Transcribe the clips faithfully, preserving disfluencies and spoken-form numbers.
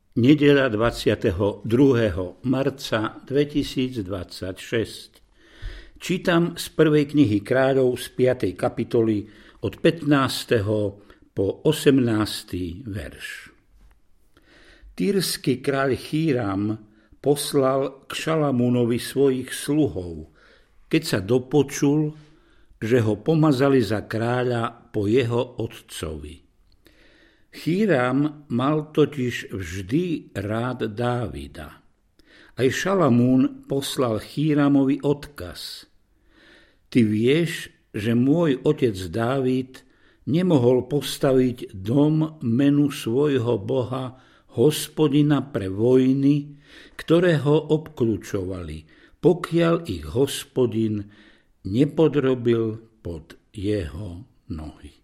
Nedeľa dvadsiateho druhého marca dvetisícdvadsaťšesť. Čítam z prvej knihy Kráľov z piatej kapitoly od pätnásteho po osemnásty verš. Týrsky kráľ Chýram poslal k Šalamúnovi svojich sluhov, keď sa dopočul, že ho pomazali za kráľa po jeho otcovi. Chýram mal totiž vždy rád Dávida. Aj Šalamún poslal Chýramovi odkaz. Ty vieš, že môj otec Dávid nemohol postaviť dom menu svojho Boha, Hospodina pre vojny, ktoré ho obkľúčovali, pokiaľ ich Hospodin nepodrobil pod jeho nohy.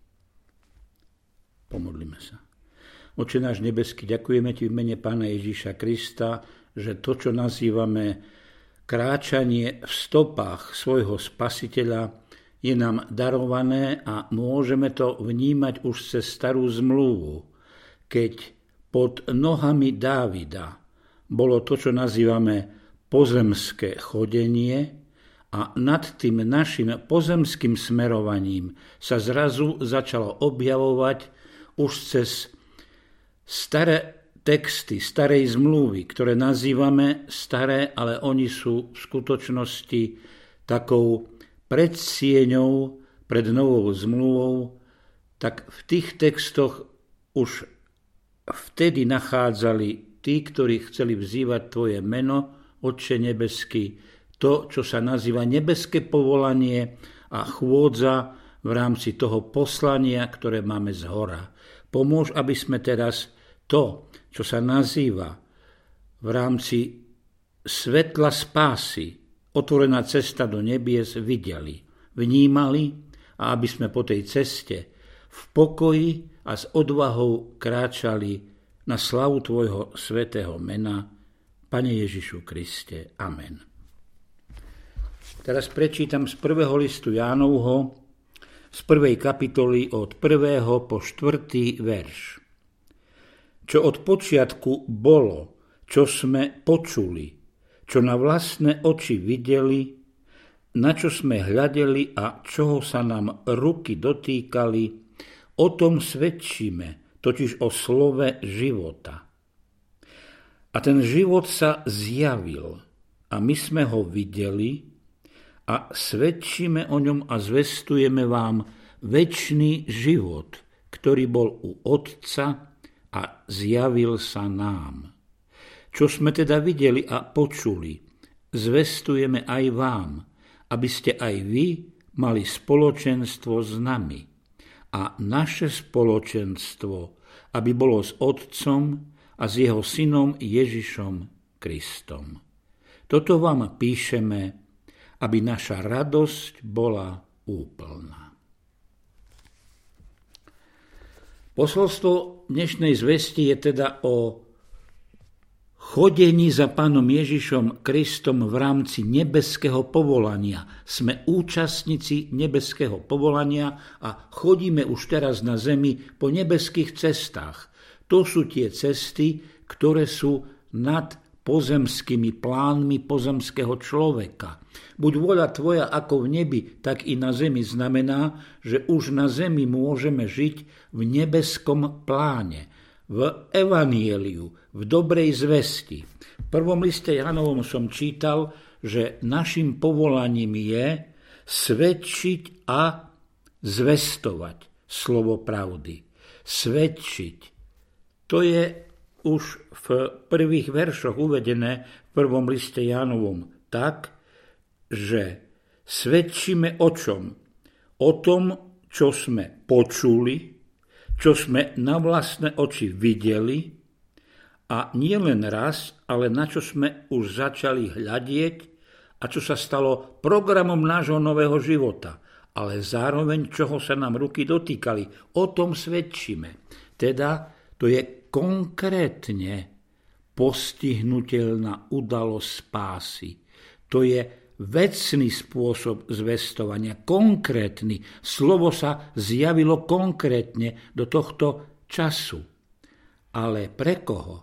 Pomodlíme sa. Oče náš nebeský, ďakujeme Ti v mene Pána Ježiša Krista, že to, čo nazývame kráčanie v stopách svojho Spasiteľa, je nám darované a môžeme to vnímať už cez starú zmluvu, keď pod nohami Dávida bolo to, čo nazývame pozemské chodenie, a nad tým našim pozemským smerovaním sa zrazu začalo objavovať už cez staré texty, starej zmluvy, ktoré nazývame staré, ale oni sú v skutočnosti takou predsieňou pred novou zmluvou, tak v tých textoch už vtedy nachádzali tí, ktorí chceli vzývať Tvoje meno, Otče nebeský, to, čo sa nazýva nebeské povolanie a chôdza v rámci toho poslania, ktoré máme zhora. Pomôž, aby sme teraz to, čo sa nazýva v rámci svetla spásy, otvorená cesta do nebies, videli, vnímali a aby sme po tej ceste v pokoji a s odvahou kráčali na slavu Tvojho svätého mena, Pane Ježišu Kriste. Amen. Teraz prečítam z prvého listu Jánovho, z prvej kapitoly od prvého po štvrtý verš. Čo od počiatku bolo, čo sme počuli, čo na vlastné oči videli, na čo sme hľadeli a čoho sa nám ruky dotýkali, o tom svedčíme, totiž o slove života. A ten život sa zjavil a my sme ho videli, a svedčíme o ňom a zvestujeme vám večný život, ktorý bol u Otca a zjavil sa nám. Čo sme teda videli a počuli, zvestujeme aj vám, aby ste aj vy mali spoločenstvo s nami. A naše spoločenstvo, aby bolo s Otcom a s jeho synom Ježišom Kristom. Toto vám píšeme, aby naša radosť bola úplná. Posolstvo dnešnej zvesti je teda o chodení za Pánom Ježišom Kristom v rámci nebeského povolania. Sme účastníci nebeského povolania a chodíme už teraz na zemi po nebeských cestách. To sú tie cesty, ktoré sú nad pozemskými plánmi pozemského človeka. Buď vôľa Tvoja ako v nebi, tak i na zemi znamená, že už na zemi môžeme žiť v nebeskom pláne, v evanieliu, v dobrej zvesti. V prvom liste Jánovom som čítal, že našim povolaním je svedčiť a zvestovať slovo pravdy. Svedčiť. To je už v prvých veršoch uvedené v prvom liste Jánovom tak, že svedčíme o čom? O tom, čo sme počuli, čo sme na vlastné oči videli a nie len raz, ale na čo sme už začali hľadieť a čo sa stalo programom nášho nového života, ale zároveň čoho sa nám ruky dotýkali. O tom svedčíme. Teda to je konkrétne postihnuteľná udalosť spásy. To je vecný spôsob zvestovania, konkrétny. Slovo sa zjavilo konkrétne do tohto času. Ale pre koho?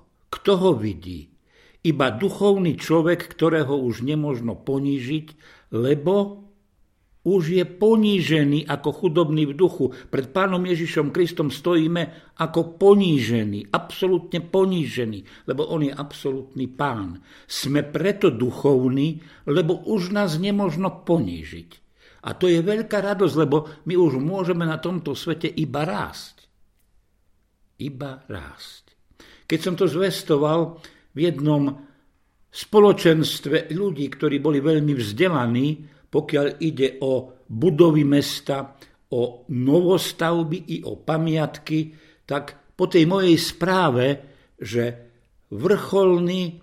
kto ho vidí? Iba duchovný človek, ktorého už nemožno ponížiť, lebo už je ponížený ako chudobný v duchu. Pred Pánom Ježišom Kristom stojíme ako ponížení, absolútne ponížení, lebo on je absolútny Pán. Sme preto duchovní, lebo už nás nemožno ponížiť. A to je veľká radosť, lebo my už môžeme na tomto svete iba rásť. Iba rásť. Keď som to zvestoval v jednom spoločenstve ľudí, ktorí boli veľmi vzdelaní, pokiaľ ide o budovy mesta, o novostavby i o pamiatky, tak po tej mojej správe, že vrcholný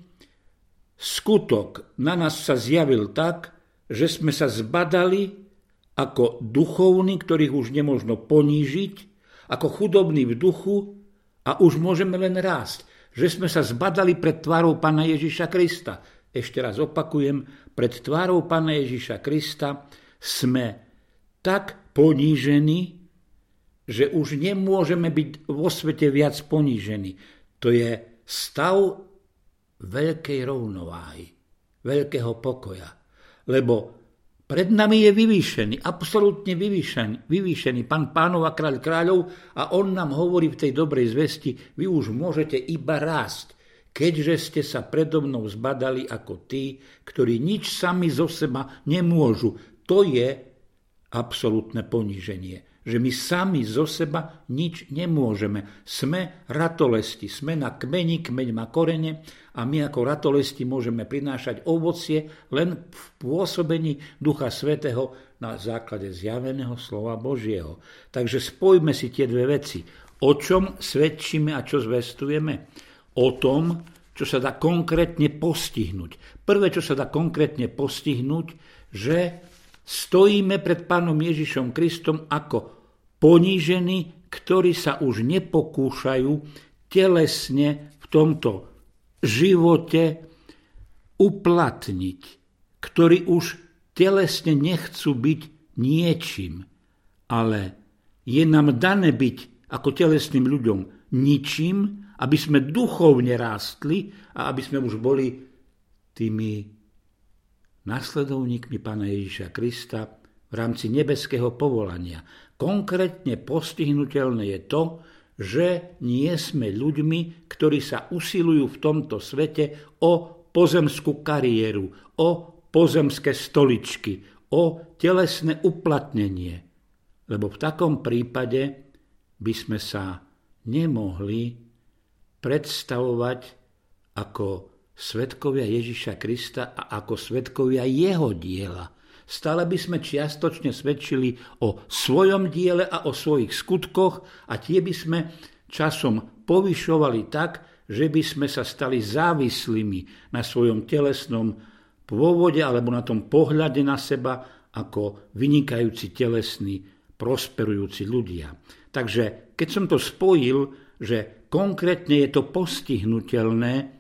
skutok na nás sa zjavil tak, že sme sa zbadali ako duchovní, ktorých už nemožno ponížiť, ako chudobní v duchu a už môžeme len rásť. Že sme sa zbadali pred tvárou Pána Ježiša Krista. Ešte raz opakujem, pred tvárou Pána Ježiša Krista sme tak ponížení, že už nemôžeme byť vo svete viac ponížení. To je stav veľkej rovnováhy, veľkého pokoja. Lebo pred nami je vyvýšený, absolútne vyvýšený, vyvýšený Pán Pánov a Kráľ kráľov a on nám hovorí v tej dobrej zvesti, vy už môžete iba rásť, keďže ste sa predo mnou zbadali ako tí, ktorí nič sami zo seba nemôžu. To je absolútne poníženie, že my sami zo seba nič nemôžeme. Sme ratolesti, sme na kmeni, kmeň má korene a my ako ratolesti môžeme prinášať ovocie len v pôsobení Ducha Svätého na základe zjaveného slova Božieho. Takže spojme si tie dve veci. O čom svedčíme a čo zvestujeme? O tom, čo sa dá konkrétne postihnúť. Prvé, čo sa dá konkrétne postihnúť, že stojíme pred Pánom Ježišom Kristom ako ponížení, ktorí sa už nepokúšajú telesne v tomto živote uplatniť, ktorí už telesne nechcú byť niečím, ale je nám dané byť ako telesným ľuďom ničím, aby sme duchovne rástli a aby sme už boli tými nasledovníkmi Pána Ježiša Krista v rámci nebeského povolania. Konkrétne postihnuteľné je to, že nie sme ľuďmi, ktorí sa usilujú v tomto svete o pozemskú kariéru, o pozemské stoličky, o telesné uplatnenie. Lebo v takom prípade by sme sa nemohli predstavovať ako svedkovia Ježiša Krista a ako svedkovia jeho diela. Stále by sme čiastočne svedčili o svojom diele a o svojich skutkoch a tie by sme časom povyšovali tak, že by sme sa stali závislými na svojom telesnom pôvode alebo na tom pohľade na seba ako vynikajúci telesní, prosperujúci ľudia. Takže keď som to spojil, že konkrétne je to postihnuteľné,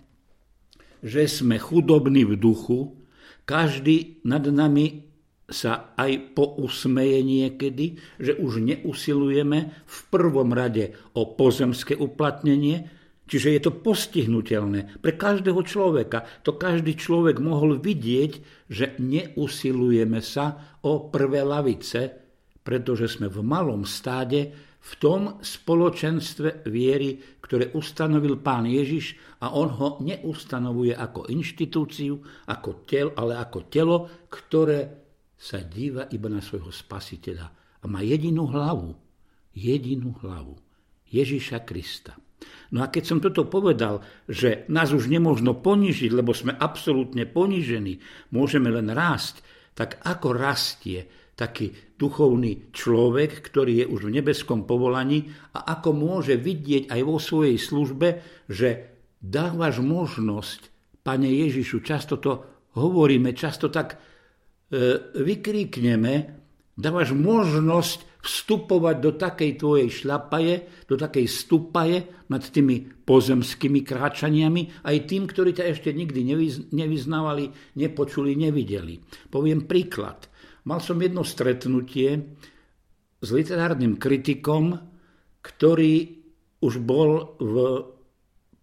že sme chudobní v duchu, každý nad nami sa aj pousmeje niekedy, že už neusilujeme v prvom rade o pozemské uplatnenie, čiže je to postihnuteľné pre každého človeka. To každý človek mohol vidieť, že neusilujeme sa o prvé lavice, pretože sme v malom stáde v tom spoločenstve viery, ktoré ustanovil Pán Ježiš a on ho neustanovuje ako inštitúciu, ako tel, ale ako telo, ktoré sa díva iba na svojho Spasiteľa a má jedinú hlavu, jedinú hlavu, Ježiša Krista. No a keď som toto povedal, že nás už nemožno ponížiť, lebo sme absolútne ponížení, môžeme len rásť, tak ako rastie taký duchovný človek, ktorý je už v nebeskom povolaní a ako môže vidieť aj vo svojej službe, že dávaš možnosť, Pane Ježišu, často to hovoríme, často tak vykríkneme, dávaš možnosť vstupovať do takej tvojej šľapaje, do takej stupaje nad tými pozemskými kráčaniami, aj tým, ktorí ťa ešte nikdy nevyznávali, nepočuli, nevideli. Poviem príklad. Mal som jedno stretnutie s literárnym kritikom, ktorý už bol v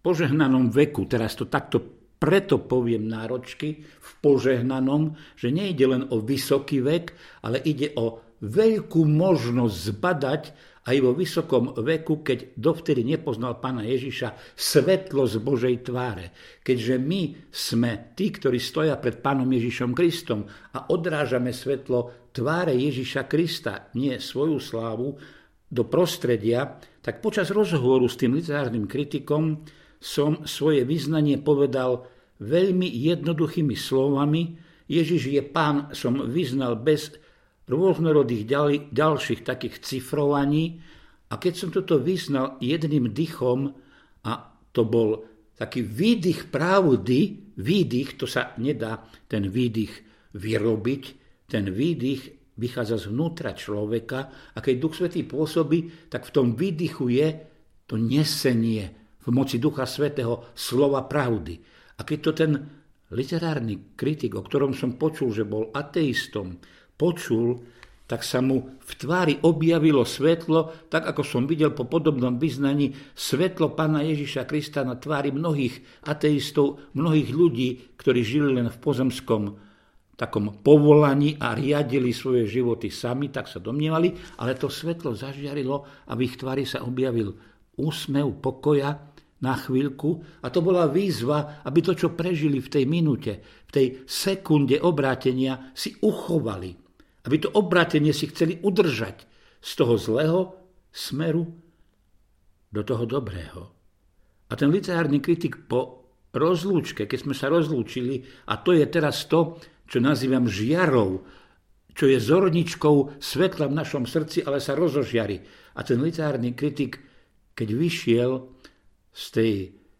požehnanom veku, teraz to takto preto poviem náročky, v požehnanom, že nejde len o vysoký vek, ale ide o veľkú možnosť zbadať aj vo vysokom veku, keď dovtedy nepoznal Pána Ježiša, svetlo z Božej tváre. Keďže my sme tí, ktorí stoja pred Pánom Ježišom Kristom a odrážame svetlo tváre Ježiša Krista, nie svoju slávu, do prostredia, tak počas rozhovoru s tým literárnym kritikom som svoje vyznanie povedal veľmi jednoduchými slovami. Ježiš je Pán, som vyznal bez rôznorodých ďal, ďalších takých cifrovaní. A keď som toto vyznal jedným dychom, a to bol taký výdych pravdy, výdych, to sa nedá ten výdych vyrobiť, ten výdych vychádza zvnútra človeka a keď Duch Svätý pôsobí, tak v tom výdychu je to nesenie v moci Ducha Svätého slova pravdy. A keď to ten literárny kritik, o ktorom som počul, že bol ateistom, počul, tak sa mu v tvári objavilo svetlo, tak ako som videl po podobnom vyznaní, svetlo Pána Ježiša Krista na tvári mnohých ateistov, mnohých ľudí, ktorí žili len v pozemskom takom povolaní a riadili svoje životy sami, tak sa domnievali, ale to svetlo zažiarilo a v ich tvári sa objavil úsmev pokoja na chvíľku a to bola výzva, aby to, čo prežili v tej minúte, v tej sekunde obrátenia si uchovali, aby to obrátenie si chceli udržať z toho zlého smeru do toho dobrého. A ten literárny kritik po rozlúčke, keď sme sa rozlúčili, a to je teraz to, čo nazývam žiarou, čo je zorničkou svetla v našom srdci, ale sa rozožiari. A ten literárny kritik, keď vyšiel z tej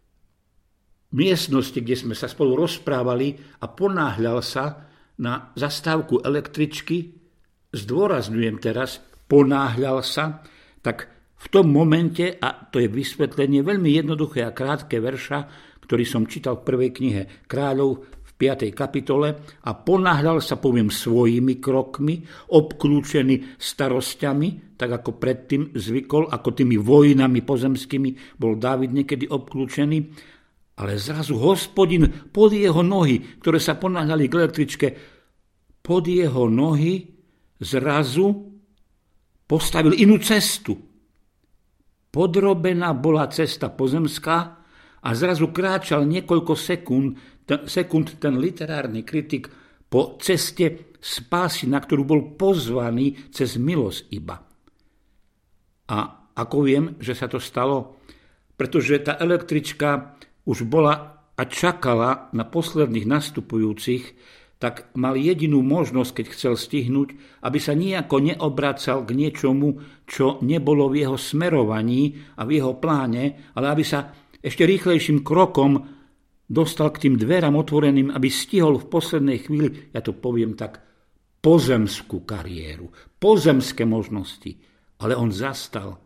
miestnosti, kde sme sa spolu rozprávali a ponáhľal sa na zastávku električky, zdôrazňujem teraz, ponáhľal sa, tak v tom momente, a to je vysvetlenie veľmi jednoduché a krátke verša, ktorý som čítal v prvej knihe Kráľov, piatej kapitole a ponáhľal sa, poviem, svojimi krokmi, obklúčený starosťami, tak ako predtým zvykol, ako tými vojnami pozemskými bol Dávid niekedy obklúčený, ale zrazu Hospodin pod jeho nohy, ktoré sa ponáhľali k električke, pod jeho nohy zrazu postavil inú cestu. Podrobená bola cesta pozemská a zrazu kráčal niekoľko sekúnd sekund ten literárny kritik po ceste spásy, na ktorú bol pozvaný cez milosť iba. A ako viem, že sa to stalo? Pretože tá električka už bola a čakala na posledných nastupujúcich, tak mal jedinú možnosť, keď chcel stihnúť, aby sa nijako neobracal k niečomu, čo nebolo v jeho smerovaní a v jeho pláne, ale aby sa ešte rýchlejším krokom dostal k tým dverám otvoreným, aby stihol v poslednej chvíli, ja to poviem tak, pozemskú kariéru, pozemské možnosti. Ale on zastal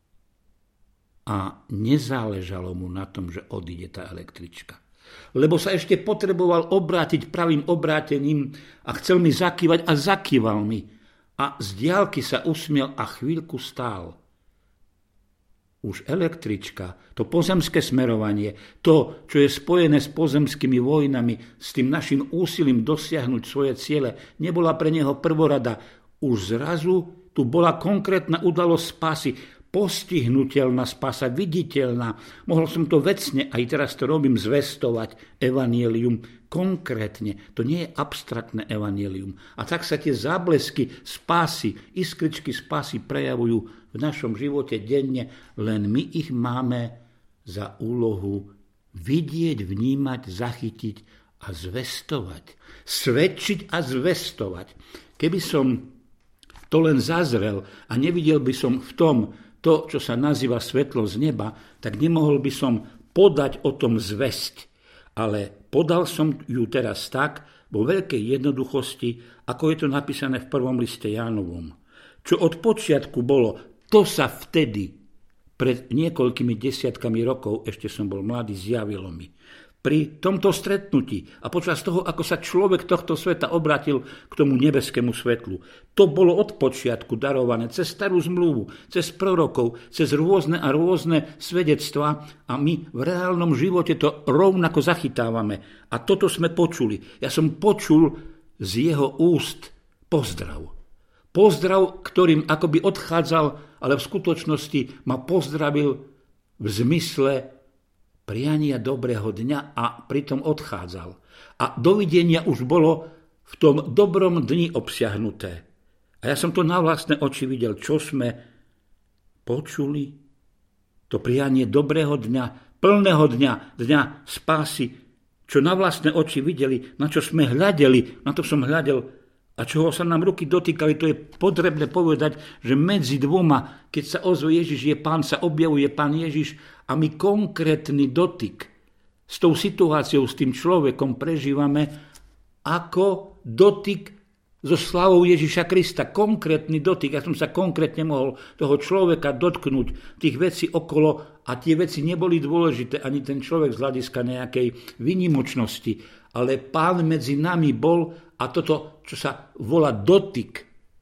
a nezáležalo mu na tom, že odíde tá električka. Lebo sa ešte potreboval obrátiť pravým obrátením a chcel mi zakývať a zakýval mi. A z diaľky sa usmiel a chvíľku stál. Už električka, to pozemské smerovanie, to, čo je spojené s pozemskými vojnami, s tým našim úsilím dosiahnuť svoje ciele, nebola pre neho prvorada. Už zrazu tu bola konkrétna udalosť spásy, postihnutelná spása, viditeľná. Mohol som to vecne, aj teraz to robím, zvestovať evanjelium konkrétne. To nie je abstraktné evanjelium. A tak sa tie záblesky spásy, iskričky spásy prejavujú v našom živote denne, len my ich máme za úlohu vidieť, vnímať, zachytiť a zvestovať. Svedčiť a zvestovať. Keby som to len zazrel a nevidel by som v tom to, čo sa nazýva svetlo z neba, tak nemohol by som podať o tom zvesť. Ale podal som ju teraz tak, vo veľkej jednoduchosti, ako je to napísané v prvom liste Jánovom. Čo od počiatku bolo, to sa vtedy, pred niekoľkými desiatkami rokov, ešte som bol mladý, zjavilo mi. pri tomto stretnutí a počas toho, ako sa človek tohto sveta obrátil k tomu nebeskému svetlu. To bolo od počiatku darované cez starú zmluvu, cez prorokov, cez rôzne a rôzne svedectvá a my v reálnom živote to rovnako zachytávame. A toto sme počuli. Ja som počul z jeho úst pozdrav. Pozdrav, ktorým akoby odchádzal, ale v skutočnosti ma pozdravil v zmysle priania dobrého dňa a pritom odchádzal. A dovidenia už bolo v tom dobrom dni obsiahnuté. A ja som to na vlastné oči videl, čo sme počuli. To prianie dobrého dňa, plného dňa, dňa spásy, čo na vlastné oči videli, na čo sme hľadeli, na to som hľadel a čoho sa nám ruky dotýkali, to je potrebné povedať, že medzi dvoma, keď sa ozve Ježiš je Pán, sa objavuje Pán Ježiš a my konkrétny dotyk s tou situáciou, s tým človekom prežívame ako dotyk so slávou Ježiša Krista. Konkrétny dotyk. Ja som sa konkrétne mohol toho človeka dotknúť, tých vecí okolo a tie veci neboli dôležité, ani ten človek z hľadiska nejakej výnimočnosti, ale Pán medzi nami bol a toto, čo sa volá dotyk,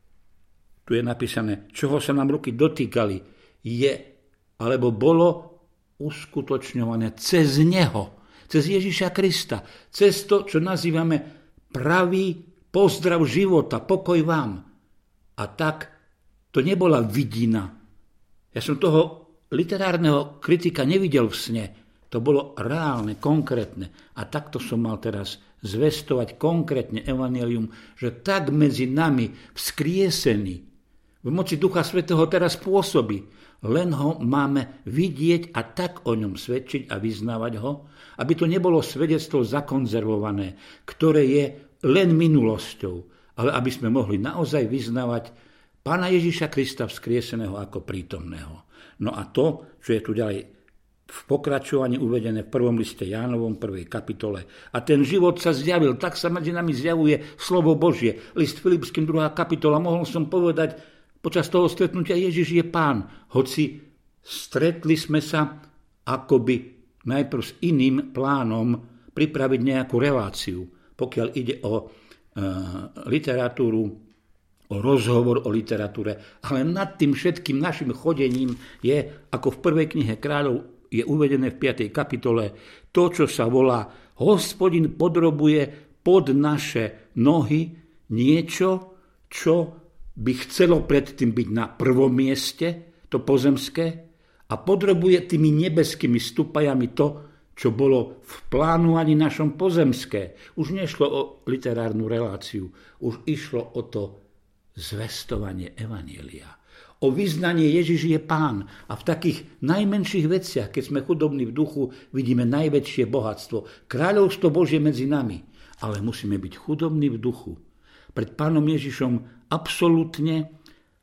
tu je napísané, čoho sa nám ruky dotýkali, je, alebo bolo uskutočňované cez Neho, cez Ježiša Krista, cez to, čo nazývame pravý pozdrav života, pokoj vám. A tak to nebola vidina. Ja som toho literárneho kritika nevidel v sne, to bolo reálne, konkrétne. A takto som mal teraz zvestovať konkrétne evanjelium, že tak medzi nami vzkriesený v moci Ducha Svätého teraz pôsobí. Len ho máme vidieť a tak o ňom svedčiť a vyznávať ho, aby to nebolo svedectvo zakonzervované, ktoré je len minulosťou, ale aby sme mohli naozaj vyznávať Pána Ježiša Krista vzkrieseného ako prítomného. No a to, čo je tu ďalej v pokračovaní uvedené v prvom liste Jánovom, prvej kapitole. A ten život sa zjavil, tak sa medzi nami zjavuje slovo Božie. List Filipským, druhá kapitola, mohol som povedať počas toho stretnutia, Ježiš je Pán. Hoci stretli sme sa akoby najprv s iným plánom pripraviť nejakú reláciu, pokiaľ ide o e, literatúru, o rozhovor o literatúre. Ale nad tým všetkým našim chodením je, ako v prvej knihe Kráľov, je uvedené v piatej kapitole, to, čo sa volá Hospodin podrobuje pod naše nohy niečo, čo by chcelo predtým byť na prvom mieste, to pozemské, a podrobuje tými nebeskými stupajami to, čo bolo v plánovaní našom pozemské. Už nešlo o literárnu reláciu, už išlo o to zvestovanie evanjelia. O vyznanie Ježiš je Pán. A v takých najmenších veciach, keď sme chudobní v duchu, vidíme najväčšie bohatstvo. Kráľovstvo Božie medzi nami. Ale musíme byť chudobní v duchu. Pred Pánom Ježišom absolútne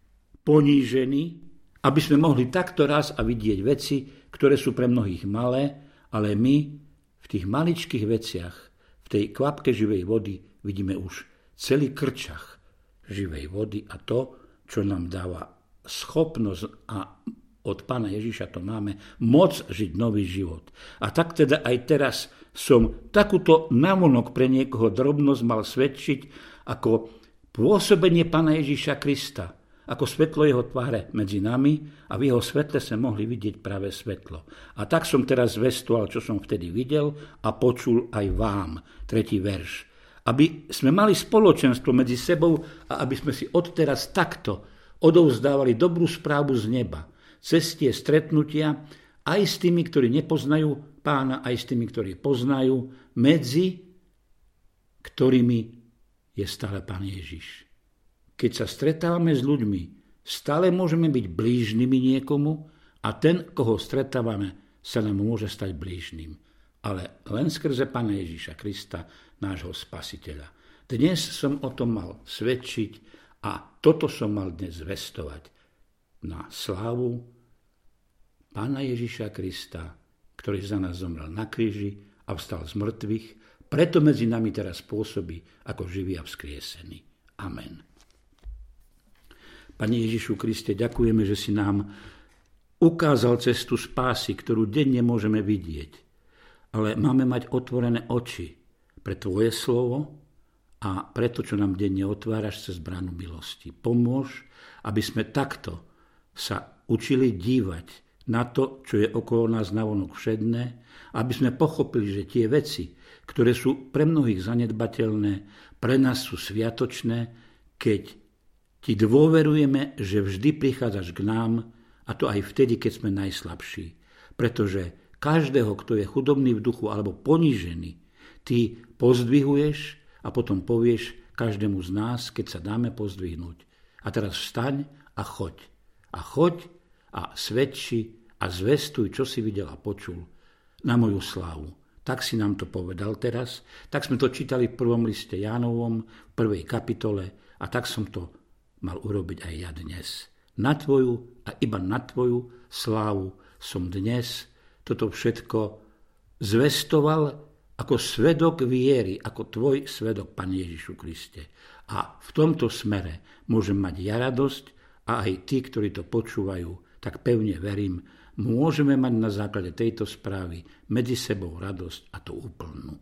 ponížení, aby sme mohli takto raz a vidieť veci, ktoré sú pre mnohých malé, ale my v tých maličkých veciach, v tej kvapke živej vody vidíme už celý krčach živej vody a to, čo nám dáva schopnosť, a od Pána Ježiša to máme, moc žiť nový život. A tak teda aj teraz som takúto navonok pre niekoho drobnosť mal svedčiť ako pôsobenie Pána Ježiša Krista, ako svetlo jeho tváre medzi nami a v jeho svetle sme mohli vidieť práve svetlo. A tak som teraz zvestoval, čo som vtedy videl a počul aj vám. Tretí verš. Aby sme mali spoločenstvo medzi sebou a aby sme si odteraz takto odovzdávali dobrú správu z neba, cez tie stretnutia, aj s tými, ktorí nepoznajú Pána, aj s tými, ktorí poznajú, medzi ktorými je stále Pán Ježiš. Keď sa stretávame s ľuďmi, stále môžeme byť blížnymi niekomu a ten, koho stretávame, sa nám môže stať blížnym. Ale len skrze Pána Ježiša Krista, nášho Spasiteľa. Dnes som o tom mal svedčiť a toto som mal dnes zvestovať na slávu Pána Ježiša Krista, ktorý za nás zomrel na kríži a vstal z mŕtvych, preto medzi nami teraz pôsobí ako živý a vzkriesený. Amen. Pane Ježišu Kriste, ďakujeme, že si nám ukázal cestu spásy, ktorú denne môžeme vidieť. ale máme mať otvorené oči pre Tvoje slovo a pre to, čo nám denne otváraš cez bránu milosti. Pomôž, aby sme takto sa učili dívať na to, čo je okolo nás navonok všedné, aby sme pochopili, že tie veci, ktoré sú pre mnohých zanedbateľné, pre nás sú sviatočné, keď Ti dôverujeme, že vždy prichádzaš k nám, a to aj vtedy, keď sme najslabší. Pretože každého, kto je chudobný v duchu alebo ponížený, Ty pozdvihuješ a potom povieš každému z nás, keď sa dáme pozdvihnúť. A teraz vstaň a choď. A choď a svedči a zvestuj, čo si videl a počul na moju slávu. Tak si nám to povedal teraz, tak sme to čítali v prvom liste Jánovom, v prvej kapitole a tak som to mal urobiť aj ja dnes. Na Tvoju a iba na Tvoju slávu som dnes toto všetko zvestoval ako svedok viery, ako Tvoj svedok, Pane Ježišu Kriste. A v tomto smere môžem mať ja radosť a aj tí, ktorí to počúvajú, tak pevne verím, môžeme mať na základe tejto správy medzi sebou radosť a to úplnú.